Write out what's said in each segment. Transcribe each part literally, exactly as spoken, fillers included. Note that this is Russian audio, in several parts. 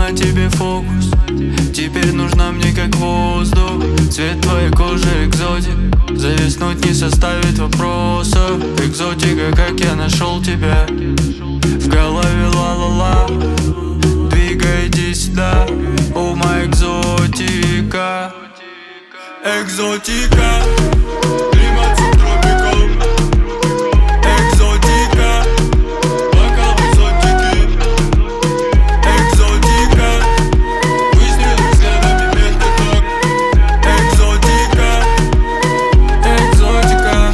на тебе фокус. Теперь нужна мне как воздух. Цвет твоей кожи экзотик. Зависнуть не составит вопросов. Экзотика, как я нашел тебя. В голове ла-ла-ла. Двигай, иди сюда. О, моя экзотика. Экзотика. Климат субтропикал. Экзотика. Бокал экзотики. Экзотика. Выстрелы взглядами методок. Экзотика. Экзотика.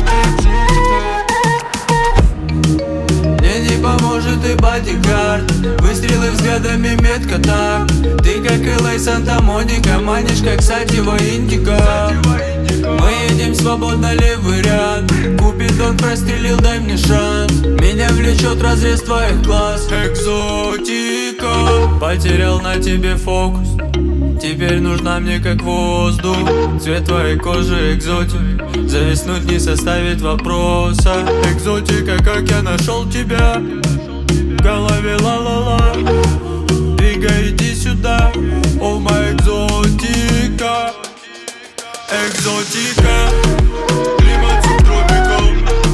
Мне не поможет и бодигард. Выстрелы взглядами метко так. Ты как Элэй Санта-Моника, манишь как сатива индиго. Мы едем свободно левый ряд. Купидон прострелил, дай мне шанс. Меня влечет разрез твоих глаз. Экзотика. Потерял на тебе фокус. Теперь нужна мне как воздух. Цвет твоей кожи экзотик. Зависнуть не составит вопроса. Экзотика, как я нашел тебя. В голове ла-ла-ла. Двигай, иди сюда. О, моя экзотика. Экзотика. Климат субтропикал.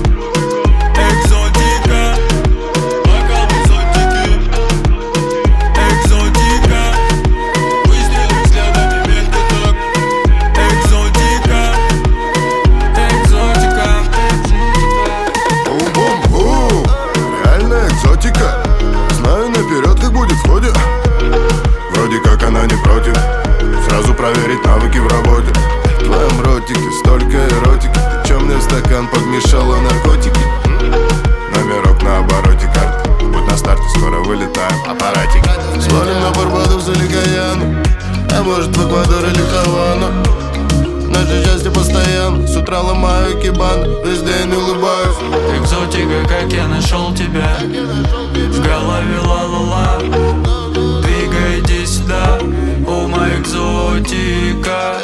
Экзотика. Бокал экзотики. Экзотика. Выстрелы взглядами методок. Экзотика. Экзотика. Бум-бум-бум. Реальная экзотика. Знаю наперед, как будет в ходе. Вроде как она не против. Сразу проверить навыки в работе. В твоем ротике столько эротики. Ты чё мне в стакан подмешала наркотики? Номерок на обороте карты. Будь на старте, скоро вылетаем. Аппаратик. Свалим на Барбадос или Гаяну. А может в Эквадор или Хавану. Наше счастье постоянно. С утра ломаю кибан. Весь день улыбаюсь. Экзотика, как я нашел тебя. В голове ла-ла-ла. Двигай, иди сюда. О, моя экзотика.